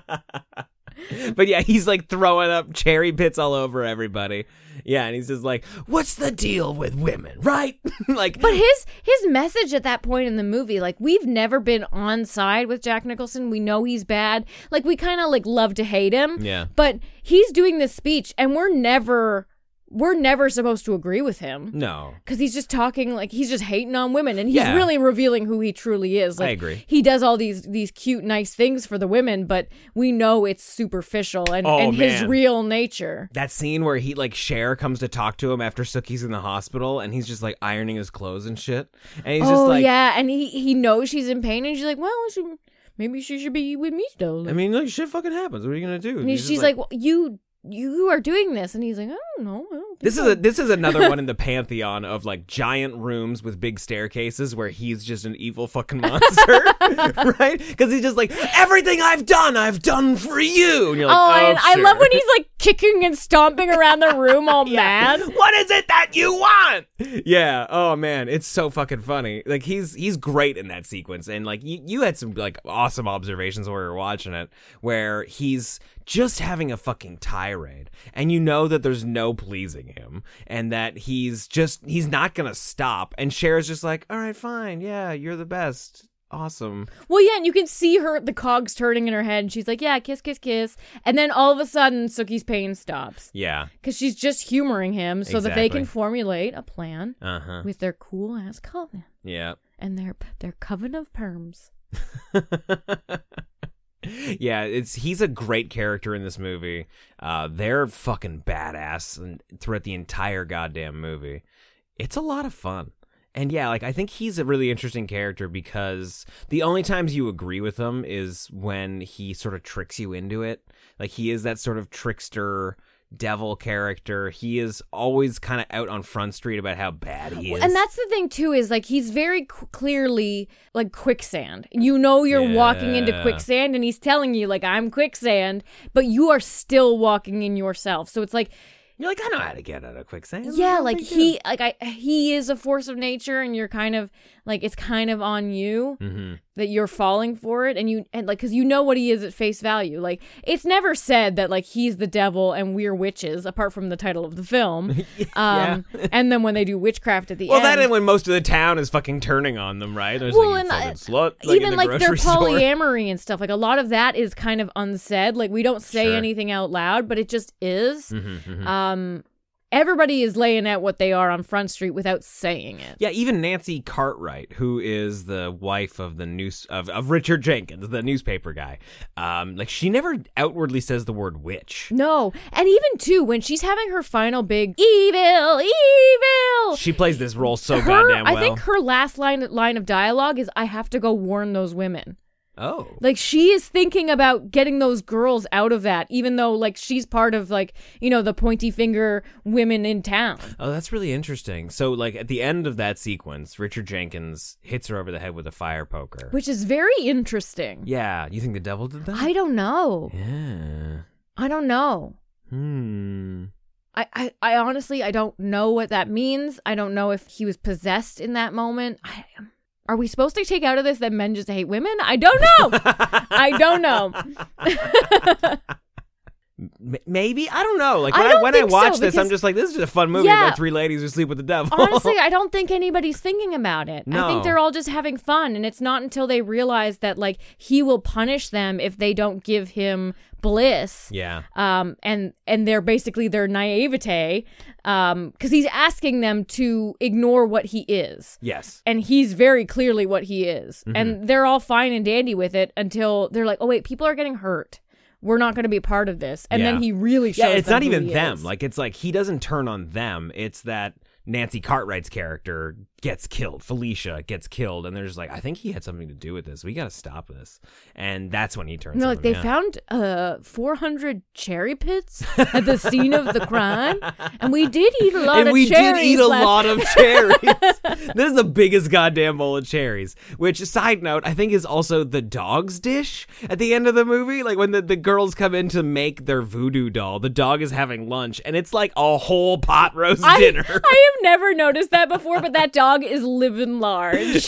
[SPEAKER 1] fire?
[SPEAKER 2] But yeah, he's like throwing up cherry pits all over everybody. Yeah, and he's just like, what's the deal with women, right? like,
[SPEAKER 1] But his his message at that point in the movie, like, we've never been on side with Jack Nicholson. We know he's bad. Like, we kind of like love to hate him.
[SPEAKER 2] Yeah.
[SPEAKER 1] But he's doing this speech, and we're never we're never supposed to agree with him.
[SPEAKER 2] no.
[SPEAKER 1] Because he's just talking, like, he's just hating on women, and he's
[SPEAKER 2] Yeah.
[SPEAKER 1] really revealing who he truly is. Like,
[SPEAKER 2] I agree.
[SPEAKER 1] He does all these these cute, nice things for the women, but we know it's superficial and,
[SPEAKER 2] Oh,
[SPEAKER 1] and his
[SPEAKER 2] man.
[SPEAKER 1] real nature.
[SPEAKER 2] That scene where he, like, Cher comes to talk to him after Sookie's in the hospital, and he's just, like, ironing his clothes and shit. And he's
[SPEAKER 1] oh,
[SPEAKER 2] just like,
[SPEAKER 1] yeah, and he, he knows she's in pain, and she's like, well, she, maybe she should be with me still.
[SPEAKER 2] I mean, like, shit fucking happens. What are you going to do?
[SPEAKER 1] and
[SPEAKER 2] He's
[SPEAKER 1] she's,
[SPEAKER 2] just
[SPEAKER 1] like, well, you you are doing this, and he's like, I don't know. I don't think
[SPEAKER 2] This is
[SPEAKER 1] so."
[SPEAKER 2] a this is another one in the pantheon of like giant rooms with big staircases where he's just an evil fucking monster, right? Because he's just like, everything I've done, I've done for you. And you're like,
[SPEAKER 1] oh,
[SPEAKER 2] oh,
[SPEAKER 1] and I
[SPEAKER 2] sure.
[SPEAKER 1] love when he's like kicking and stomping around the room all mad.
[SPEAKER 2] What is it that you want? Yeah. Oh man, it's so fucking funny. Like he's he's great in that sequence, and like you, you had some like awesome observations while we were watching it, where he's just having a fucking tirade, and you know that there's no pleasing him, and that he's just he's not gonna stop. And Cher's just like, all right, fine, yeah, you're the best. Awesome.
[SPEAKER 1] Well, yeah, and you can see her, the cogs turning in her head, and she's like, yeah, kiss, kiss, kiss. And then all of a sudden, Sookie's pain stops.
[SPEAKER 2] Yeah.
[SPEAKER 1] Because she's just humoring him so that they
[SPEAKER 2] Exactly.
[SPEAKER 1] can formulate a plan
[SPEAKER 2] Uh-huh.
[SPEAKER 1] with their cool-ass coven.
[SPEAKER 2] Yeah.
[SPEAKER 1] And their, their coven of perms.
[SPEAKER 2] Yeah, it's he's a great character in this movie. Uh, they're fucking badass and throughout the entire goddamn movie. It's a lot of fun. And yeah, like I think he's a really interesting character because the only times you agree with him is when he sort of tricks you into it. Like he is that sort of trickster devil character. He is always kind of out on Front Street about how bad he is.
[SPEAKER 1] And that's the thing, too, is like he's very qu- clearly like quicksand. You know you're walking into
[SPEAKER 2] Yeah.
[SPEAKER 1] quicksand, and he's telling you, like, I'm quicksand, but you are still walking in yourself. So it's like,
[SPEAKER 2] You're like, I know how to get out of quicksand.
[SPEAKER 1] yeah,
[SPEAKER 2] No
[SPEAKER 1] like
[SPEAKER 2] big
[SPEAKER 1] he, like I, he is a force of nature, and you're kind of like it's kind of on you
[SPEAKER 2] Mm-hmm.
[SPEAKER 1] that you're falling for it, and you and like because you know what he is at face value. Like it's never said that like he's the devil and we're witches, apart from the title of the film. Um, and then when they do witchcraft at the
[SPEAKER 2] Well,
[SPEAKER 1] end,
[SPEAKER 2] that and when most of the town is fucking turning on them, right? There's
[SPEAKER 1] Well,
[SPEAKER 2] like,
[SPEAKER 1] and
[SPEAKER 2] you
[SPEAKER 1] I-
[SPEAKER 2] fucking slut, like, in
[SPEAKER 1] even
[SPEAKER 2] the
[SPEAKER 1] like their
[SPEAKER 2] grocery store.
[SPEAKER 1] polyamory and stuff, like a lot of that is kind of unsaid. Like we don't say
[SPEAKER 2] Sure.
[SPEAKER 1] anything out loud, but it just is.
[SPEAKER 2] Mhm, mhm.
[SPEAKER 1] Um, everybody is laying out what they are on Front Street without saying it.
[SPEAKER 2] Yeah, even Nancy Cartwright, who is the wife of the news of, of Richard Jenkins, the newspaper guy, um, like she never outwardly says the word witch.
[SPEAKER 1] No, and even too when she's having her final big evil, evil.
[SPEAKER 2] She plays this role so
[SPEAKER 1] her,
[SPEAKER 2] goddamn well.
[SPEAKER 1] I think her last line line of dialogue is, "I have to go warn those women."
[SPEAKER 2] oh,
[SPEAKER 1] Like she is thinking about getting those girls out of that, even though like she's part of like, you know, the pointy finger women in town.
[SPEAKER 2] oh, that's really interesting. So, like at the end of that sequence, Richard Jenkins hits her over the head with a fire poker.
[SPEAKER 1] Which is very interesting.
[SPEAKER 2] Yeah, you think the devil did that?
[SPEAKER 1] I don't know.
[SPEAKER 2] yeah.
[SPEAKER 1] I don't know.
[SPEAKER 2] Hmm.
[SPEAKER 1] I, I, I honestly, I don't know what that means. I don't know if he was possessed in that moment. I, are we supposed to take out of this that men just hate women? I don't know. I don't know.
[SPEAKER 2] M- maybe I don't know. Like when
[SPEAKER 1] I
[SPEAKER 2] I,
[SPEAKER 1] don't
[SPEAKER 2] when I
[SPEAKER 1] think so,
[SPEAKER 2] watch this, I'm
[SPEAKER 1] because-
[SPEAKER 2] just like, this is just a fun movie
[SPEAKER 1] Yeah.
[SPEAKER 2] about three ladies who sleep with the devil.
[SPEAKER 1] Honestly, I don't think anybody's thinking about it. I
[SPEAKER 2] No.
[SPEAKER 1] think they're all just having fun, and it's not until they realize that like he will punish them if they don't give him bliss.
[SPEAKER 2] yeah,
[SPEAKER 1] Um, and and they're basically their naivete, um, because he's asking them to ignore what he is.
[SPEAKER 2] yes,
[SPEAKER 1] And he's very clearly what he is.
[SPEAKER 2] Mm-hmm.
[SPEAKER 1] And they're all fine and dandy with it until they're like, oh, wait, people are getting hurt. We're not going to be part of this. And
[SPEAKER 2] Yeah.
[SPEAKER 1] then he really shows
[SPEAKER 2] yeah. It's
[SPEAKER 1] them
[SPEAKER 2] not
[SPEAKER 1] who
[SPEAKER 2] even
[SPEAKER 1] he
[SPEAKER 2] them.
[SPEAKER 1] is.
[SPEAKER 2] Like it's like he doesn't turn on them. It's that Nancy Cartwright's character gets killed. Felicia gets killed, and they're just like, I think he had something to do with this. We got to stop this. And that's when he turns.
[SPEAKER 1] No,
[SPEAKER 2] on
[SPEAKER 1] like
[SPEAKER 2] them,
[SPEAKER 1] they
[SPEAKER 2] yeah.
[SPEAKER 1] found uh four hundred cherry pits at the scene of the crime, and we did eat a lot
[SPEAKER 2] and
[SPEAKER 1] of
[SPEAKER 2] we
[SPEAKER 1] cherries.
[SPEAKER 2] did eat a
[SPEAKER 1] last-
[SPEAKER 2] lot of cherries. This is the biggest goddamn bowl of cherries. Which, side note, I think is also the dog's dish at the end of the movie. Like when the, the girls come in to make their voodoo doll, the dog is having lunch, and it's like a whole pot roast
[SPEAKER 1] I,
[SPEAKER 2] dinner.
[SPEAKER 1] I have never noticed that before, but that dog is living large.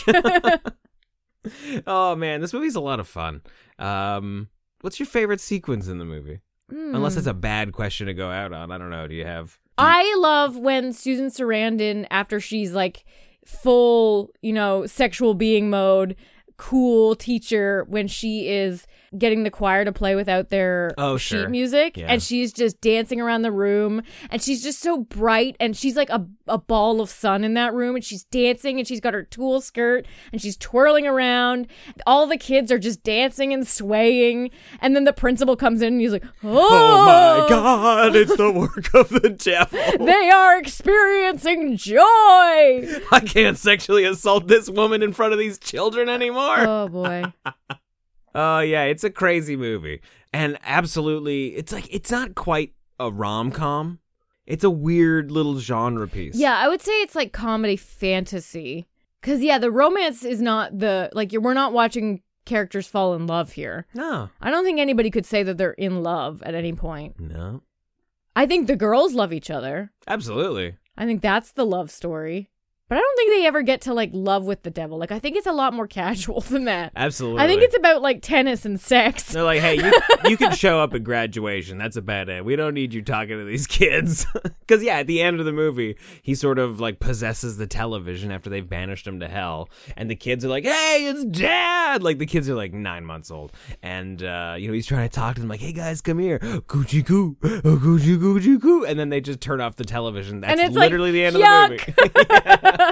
[SPEAKER 2] Oh man, this movie's a lot of fun. Um, what's your favorite sequence in the movie?
[SPEAKER 1] Hmm.
[SPEAKER 2] Unless it's a bad question to go out on. I don't know. Do you have?
[SPEAKER 1] I love when Susan Sarandon, after she's like full, you know, sexual being mode, cool teacher, when she is getting the choir to play without their
[SPEAKER 2] Oh,
[SPEAKER 1] sheet
[SPEAKER 2] sure.
[SPEAKER 1] music,
[SPEAKER 2] Yeah.
[SPEAKER 1] and she's just dancing around the room, and she's just so bright, and she's like a, a ball of sun in that room, and she's dancing, and she's got her tulle skirt, and she's twirling around. All the kids are just dancing and swaying, and then the principal comes in, and he's like, oh,
[SPEAKER 2] Oh my God! It's the work of the devil.
[SPEAKER 1] they are experiencing joy.
[SPEAKER 2] I can't sexually assault this woman in front of these children anymore.
[SPEAKER 1] Oh boy.
[SPEAKER 2] Oh yeah, it's a crazy movie. And absolutely, it's like, it's not quite a rom-com. It's a weird little genre piece.
[SPEAKER 1] Yeah, I would say it's like comedy fantasy. Cause yeah, the romance is not the, like, you're, we're not watching characters fall in love here.
[SPEAKER 2] No.
[SPEAKER 1] I don't think anybody could say that they're in love at any point.
[SPEAKER 2] No.
[SPEAKER 1] I think the girls love each other.
[SPEAKER 2] Absolutely.
[SPEAKER 1] I think that's the love story. But I don't think they ever get to like love with the devil. Like, I think it's a lot more casual than that.
[SPEAKER 2] Absolutely.
[SPEAKER 1] I think it's about like tennis and sex.
[SPEAKER 2] They're like, hey, you, you can show up at graduation. That's about it. We don't need you talking to these kids. Because, yeah, at the end of the movie, he sort of, like, possesses the television after they've banished him to hell. And the kids are like, hey, it's Dad! Like, the kids are, like, nine months old. And, uh, you know, he's trying to talk to them, like, hey, guys, come here. Coochie coo. Oh, coochie coochie coo. And then they just turn off the television. That's
[SPEAKER 1] And it's
[SPEAKER 2] literally
[SPEAKER 1] like,
[SPEAKER 2] the end
[SPEAKER 1] yuck.
[SPEAKER 2] of the movie.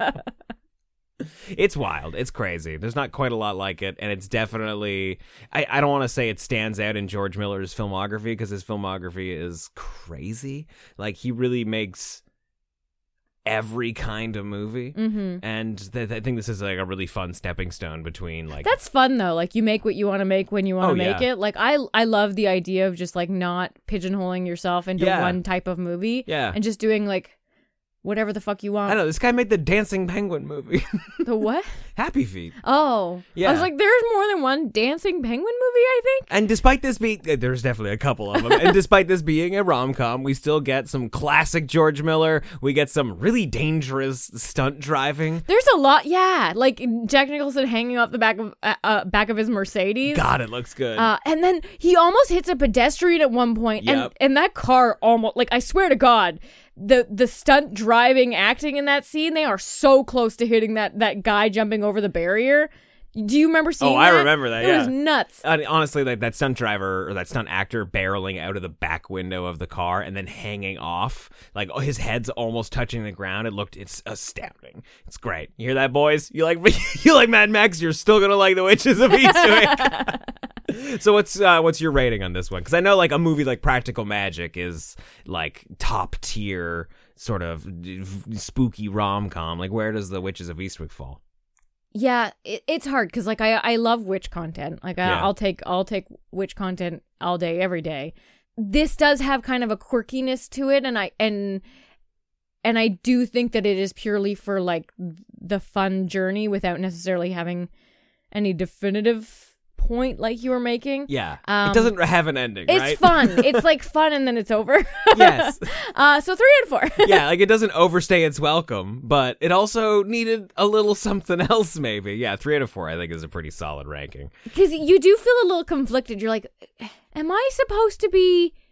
[SPEAKER 2] It's wild. It's crazy. There's not quite a lot like it, and it's definitely... I, I don't want to say it stands out in George Miller's filmography, because his filmography is crazy. Like, he really makes every kind of movie,
[SPEAKER 1] Mm-hmm.
[SPEAKER 2] and th- I think this is like a really fun stepping stone between, like...
[SPEAKER 1] That's fun though. Like, you make what you want to make when you want to
[SPEAKER 2] Oh,
[SPEAKER 1] make
[SPEAKER 2] yeah.
[SPEAKER 1] it. Like, I I love the idea of just like not pigeonholing yourself into
[SPEAKER 2] Yeah.
[SPEAKER 1] one type of movie.
[SPEAKER 2] Yeah.
[SPEAKER 1] And just doing like whatever the fuck you want.
[SPEAKER 2] I know, this guy made the Dancing Penguin movie.
[SPEAKER 1] The what?
[SPEAKER 2] Happy Feet.
[SPEAKER 1] Oh.
[SPEAKER 2] Yeah.
[SPEAKER 1] I was like, there's more than one dancing penguin movie, I think.
[SPEAKER 2] And despite this being, uh, there's definitely a couple of them. And despite this being a rom-com, we still get some classic George Miller. We get some really dangerous stunt driving.
[SPEAKER 1] There's a lot, yeah. Like Jack Nicholson hanging off the back of uh, uh, back of his Mercedes.
[SPEAKER 2] God, it looks good.
[SPEAKER 1] Uh, and then he almost hits a pedestrian at one point,
[SPEAKER 2] Yep.
[SPEAKER 1] and and that car almost, like, I swear to God, the the stunt driving acting in that scene, they are so close to hitting that that guy jumping over the barrier. Do you remember seeing
[SPEAKER 2] Oh,
[SPEAKER 1] that?
[SPEAKER 2] I remember that,
[SPEAKER 1] It
[SPEAKER 2] yeah.
[SPEAKER 1] was nuts.
[SPEAKER 2] Uh, honestly, like that stunt driver or that stunt actor barreling out of the back window of the car and then hanging off, like oh, his head's almost touching the ground. It looked, it's astounding. It's great. You hear that, boys? You like you like Mad Max? You're still gonna like The Witches of Eastwick. So what's uh, what's your rating on this one? Because I know like a movie like Practical Magic is like top tier sort of spooky rom com. Like where does The Witches of Eastwick fall?
[SPEAKER 1] Yeah, it, it's hard because like I I love witch content. Like I,
[SPEAKER 2] Yeah.
[SPEAKER 1] I'll take I'll take witch content all day every day. This does have kind of a quirkiness to it, and I and and I do think that it is purely for like the fun journey without necessarily having any definitive point like you were making.
[SPEAKER 2] Yeah,
[SPEAKER 1] Um,
[SPEAKER 2] it doesn't have an ending,
[SPEAKER 1] It's
[SPEAKER 2] right?
[SPEAKER 1] fun. It's like fun and then it's over.
[SPEAKER 2] Yes.
[SPEAKER 1] Uh, so three and four.
[SPEAKER 2] Yeah, like it doesn't overstay its welcome, but it also needed a little something else, maybe. Yeah, three out of four, I think, is a pretty solid ranking.
[SPEAKER 1] Because you do feel a little conflicted. You're like, am I supposed to be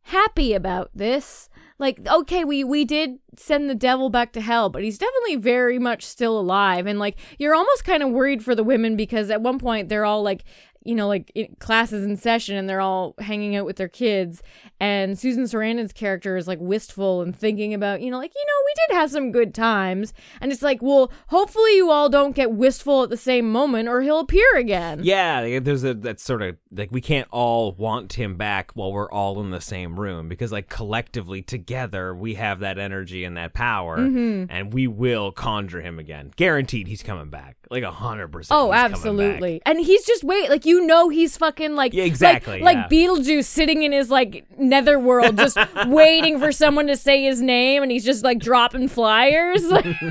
[SPEAKER 1] happy about this. Like, okay, we, we did send the devil back to hell, but he's definitely very much still alive. And, like, you're almost kind of worried for the women because at one point they're all, like, you know, like in classes in session and they're all hanging out with their kids. And Susan Sarandon's character is like wistful and thinking about, you know, like, you know, we did have some good times. And it's like, well, hopefully you all don't get wistful at the same moment or he'll appear again.
[SPEAKER 2] Yeah, there's a, that sort of, like, we can't all want him back while we're all in the same room because, like, collectively together we have that energy and that power
[SPEAKER 1] Mm-hmm.
[SPEAKER 2] and we will conjure him again. Guaranteed he's coming back. Like, a hundred percent.
[SPEAKER 1] Oh, absolutely. And he's just wait, like, you know, he's fucking like,
[SPEAKER 2] Yeah, exactly,
[SPEAKER 1] like,
[SPEAKER 2] yeah.
[SPEAKER 1] like Beetlejuice sitting in his like netherworld, just waiting for someone to say his name, and he's just like dropping flyers.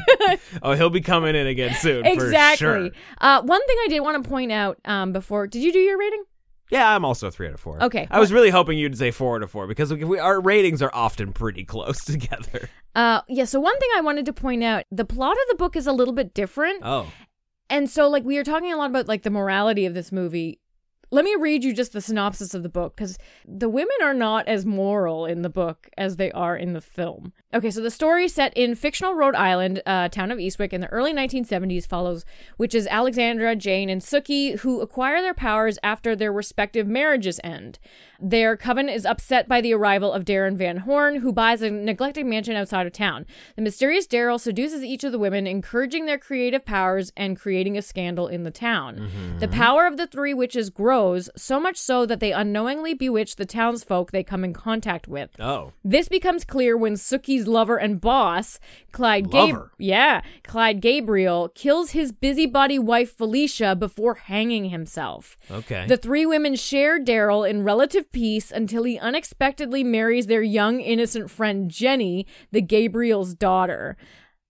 [SPEAKER 2] Oh, he'll be coming in again soon.
[SPEAKER 1] Exactly.
[SPEAKER 2] For sure.
[SPEAKER 1] Uh, one thing I did want to point out um, before, did you do your rating?
[SPEAKER 2] Yeah, I'm also a three out of four.
[SPEAKER 1] Okay.
[SPEAKER 2] I was really hoping you'd say four out of four because we, we, our ratings are often pretty close together.
[SPEAKER 1] Uh, yeah. So one thing I wanted to point out, the plot of the book is a little bit different.
[SPEAKER 2] Oh.
[SPEAKER 1] And so, like, we are talking a lot about, like, the morality of this movie. Let me read you just the synopsis of the book, because the women are not as moral in the book as they are in the film. Okay, so the story set in fictional Rhode Island, uh, town of Eastwick, in the early nineteen seventies follows witches Alexandra, Jane, and Sookie, who acquire their powers after their respective marriages end. Their coven is upset by the arrival of Darren Van Horn, who buys a neglected mansion outside of town. The mysterious Daryl seduces each of the women, encouraging their creative powers and creating a scandal in the town. Mm-hmm. The power of the three witches grows, so much so that they unknowingly bewitch the townsfolk they come in contact with.
[SPEAKER 2] Oh.
[SPEAKER 1] This becomes clear when Sookie's lover and boss, Clyde
[SPEAKER 2] Lover?
[SPEAKER 1] Gab- yeah, Clyde Gabriel, kills his busybody wife Felicia before hanging himself.
[SPEAKER 2] Okay.
[SPEAKER 1] The three women share Daryl in relative peace until he unexpectedly marries their young, innocent friend Jenny, the Gabriel's daughter.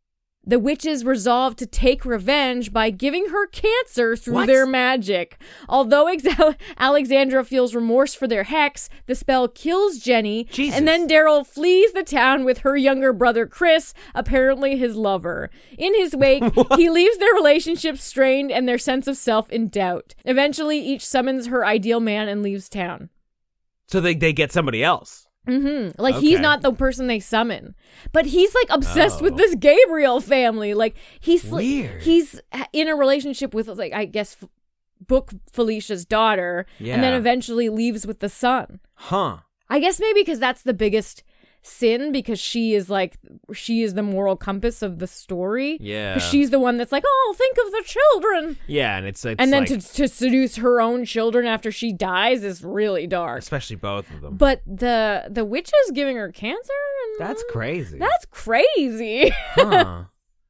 [SPEAKER 1] The witches resolve to take revenge by giving her cancer through
[SPEAKER 2] What?
[SPEAKER 1] their magic. Although Ex- Alexandra feels remorse for their hex, the spell kills Jenny,
[SPEAKER 2] Jesus.
[SPEAKER 1] and then Daryl flees the town with her younger brother Chris, apparently his lover. In his wake, he leaves their relationship strained and their sense of self in doubt. Eventually, each summons her ideal man and leaves town.
[SPEAKER 2] So they, they get somebody else.
[SPEAKER 1] Mm-hmm. Like, he's
[SPEAKER 2] Okay.
[SPEAKER 1] not the person they summon. But he's, like, obsessed
[SPEAKER 2] Oh.
[SPEAKER 1] with this Gabriel family. Like, he's, like,
[SPEAKER 2] Weird.
[SPEAKER 1] he's in a relationship with, like, I guess, F- Book Felicia's daughter. And then
[SPEAKER 2] Yeah.
[SPEAKER 1] eventually leaves with the son.
[SPEAKER 2] Huh.
[SPEAKER 1] I guess maybe because that's the biggest sin, because she is, like, she is the moral compass of the story.
[SPEAKER 2] Yeah.
[SPEAKER 1] Because she's the one that's like, oh, think of the children.
[SPEAKER 2] Yeah, and it's, it's
[SPEAKER 1] and then
[SPEAKER 2] like,
[SPEAKER 1] to, to seduce her own children after she dies is really dark.
[SPEAKER 2] especially both of them.
[SPEAKER 1] But the the witch is giving her cancer? And
[SPEAKER 2] That's crazy.
[SPEAKER 1] That's crazy.
[SPEAKER 2] Huh.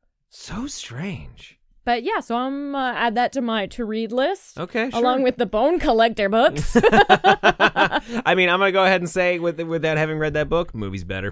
[SPEAKER 2] So strange.
[SPEAKER 1] But yeah, so I'm uh, add that to my to read list.
[SPEAKER 2] Okay, sure.
[SPEAKER 1] Along with the Bone Collector books.
[SPEAKER 2] I mean, I'm gonna go ahead and say, with, without having read that book, movie's better.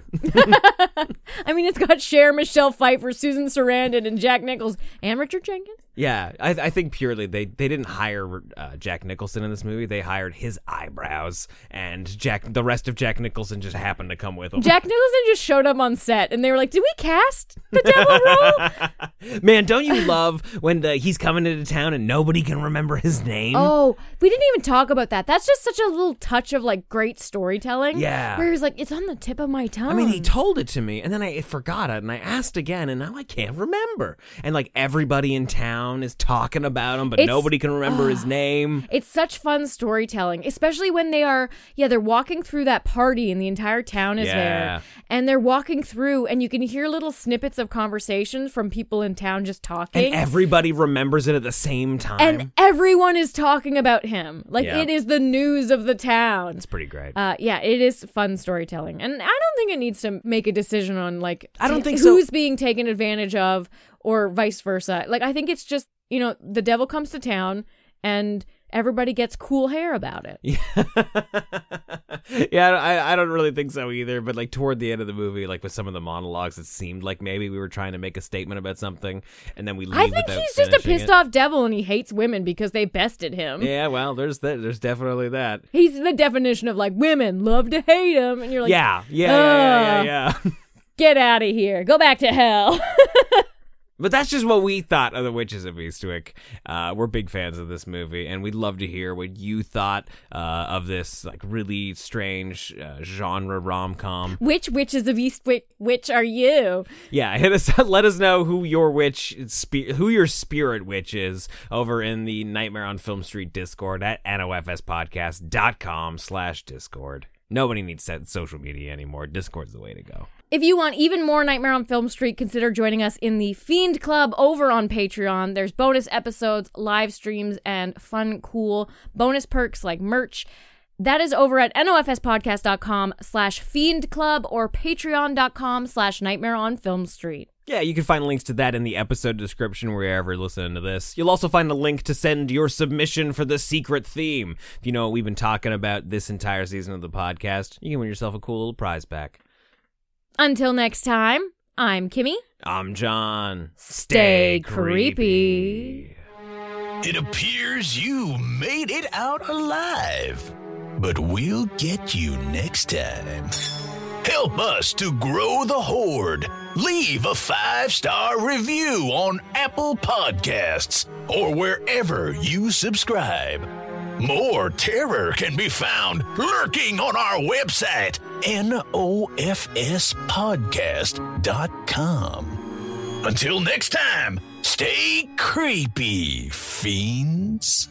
[SPEAKER 1] I mean, it's got Cher, Michelle Pfeiffer, Susan Sarandon, and Jack Nichols, and Richard Jenkins.
[SPEAKER 2] Yeah, I, I think purely they, they didn't hire uh, Jack Nicholson in this movie. They hired his eyebrows, and Jack the rest of Jack Nicholson just happened to come with him.
[SPEAKER 1] Jack Nicholson just showed up on set, and they were like, "Did we cast the devil role?"
[SPEAKER 2] Man, don't you love when the, he's coming into town and nobody can remember his name?
[SPEAKER 1] Oh, we didn't even talk about that. That's just such a little touch of like great storytelling.
[SPEAKER 2] Yeah.
[SPEAKER 1] Where he's like, it's on the tip of my tongue.
[SPEAKER 2] I mean, he told it to me, and then I forgot it, and I asked again, and now I can't remember. And, like, everybody in town is talking about him, but
[SPEAKER 1] It's-
[SPEAKER 2] nobody can remember his name.
[SPEAKER 1] It's such fun storytelling, especially when they are, yeah, they're walking through that party and the entire town is
[SPEAKER 2] Yeah.
[SPEAKER 1] there. And they're walking through and you can hear little snippets of conversations from people in town just talking.
[SPEAKER 2] And everybody remembers it at the same time.
[SPEAKER 1] And everyone is talking about him. Like,
[SPEAKER 2] Yeah.
[SPEAKER 1] it is the news of the town.
[SPEAKER 2] It's pretty great.
[SPEAKER 1] Uh, yeah, it is fun storytelling. And I don't think it needs to make a decision on, like,
[SPEAKER 2] I don't think so.
[SPEAKER 1] who's being taken advantage of or vice versa. Like, I think it's just, you know, the devil comes to town and everybody gets cool hair about it.
[SPEAKER 2] Yeah, I, I don't really think so either. But like toward the end of the movie, like with some of the monologues, it seemed like maybe we were trying to make a statement about something, and then we leave
[SPEAKER 1] I think
[SPEAKER 2] without
[SPEAKER 1] he's just a
[SPEAKER 2] finishing
[SPEAKER 1] pissed
[SPEAKER 2] it.
[SPEAKER 1] off devil and he hates women because they bested him.
[SPEAKER 2] Yeah, well, there's that. There's definitely that.
[SPEAKER 1] He's the definition of like women love to hate him, and you're like,
[SPEAKER 2] yeah, yeah, yeah, yeah,
[SPEAKER 1] "Ugh,
[SPEAKER 2] yeah. yeah.
[SPEAKER 1] get out of here, go back to hell.
[SPEAKER 2] But that's just what we thought of The Witches of Eastwick. Uh, we're big fans of this movie, and we'd love to hear what you thought uh, of this like really strange uh, genre rom-com.
[SPEAKER 1] Which Witches of Eastwick witch are you?
[SPEAKER 2] Yeah, hit us. Let us know who your witch, spe- who your spirit witch is over in the Nightmare on Film Street Discord at nofspodcast.com slash Discord. Nobody needs social media anymore. Discord's the way to go.
[SPEAKER 1] If you want even more Nightmare on Film Street, consider joining us in the Fiend Club over on Patreon. There's bonus episodes, live streams, and fun, cool bonus perks like merch. That is over at nofspodcast.com slash Fiend Club or patreon.com slash Nightmare on Film Street.
[SPEAKER 2] Yeah, you can find links to that in the episode description wherever you're listening to this. You'll also find a link to send your submission for the secret theme. If you know what we've been talking about this entire season of the podcast, you can win yourself a cool little prize pack.
[SPEAKER 1] Until next time, I'm Kimmy.
[SPEAKER 2] I'm John.
[SPEAKER 1] Stay creepy.
[SPEAKER 3] It appears you made it out alive, but we'll get you next time. Help us to grow the horde. Leave a five-star review on Apple Podcasts or wherever you subscribe. More terror can be found lurking on our website, N O F S podcast dot com. Until next time, stay creepy, fiends.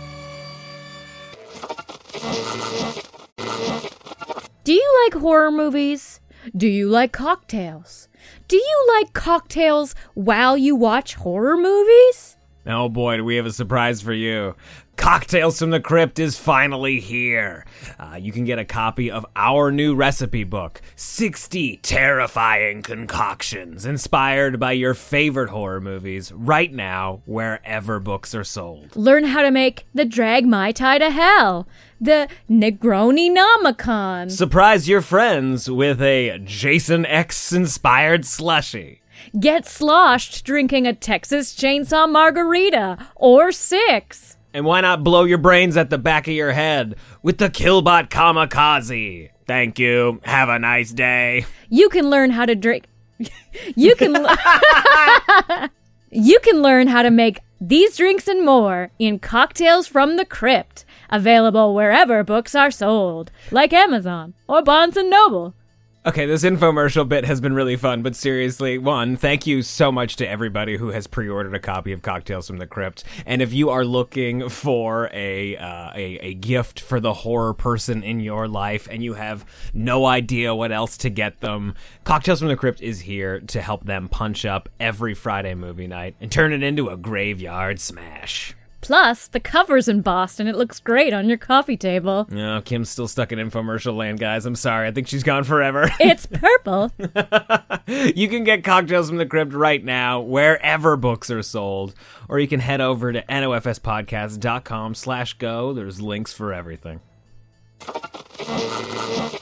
[SPEAKER 1] Do you like horror movies? Do you like cocktails? Do you like cocktails while you watch horror movies?
[SPEAKER 2] Oh boy, do we have a surprise for you. Cocktails from the Crypt is finally here. Uh, you can get a copy of our new recipe book, sixty Terrifying Concoctions, inspired by your favorite horror movies, right now, wherever books are sold.
[SPEAKER 1] Learn how to make the Drag Mai Tai to Hell, the Negroni Nomicon.
[SPEAKER 2] Surprise your friends with a Jason X-inspired slushie.
[SPEAKER 1] Get sloshed drinking a Texas Chainsaw Margarita, or six.
[SPEAKER 2] And why not blow your brains at the back of your head with the Killbot Kamikaze? Thank you. Have a nice day.
[SPEAKER 1] You can learn how to drink. you can. L- you can learn how to make these drinks and more in Cocktails from the Crypt, available wherever books are sold, like Amazon or Barnes and Noble.
[SPEAKER 2] Okay, this infomercial bit has been really fun, but seriously, one, thank you so much to everybody who has pre-ordered a copy of Cocktails from the Crypt. And if you are looking for a, uh, a a gift for the horror person in your life and you have no idea what else to get them, Cocktails from the Crypt is here to help them punch up every Friday movie night and turn it into a graveyard smash.
[SPEAKER 1] Plus, the cover's embossed and it looks great on your coffee table.
[SPEAKER 2] No, Kim's still stuck in infomercial land, guys. I'm sorry. I think she's gone forever.
[SPEAKER 1] It's purple.
[SPEAKER 2] You can get Cocktails from the Crypt right now, wherever books are sold. Or you can head over to nofspodcast.com slash go. There's links for everything.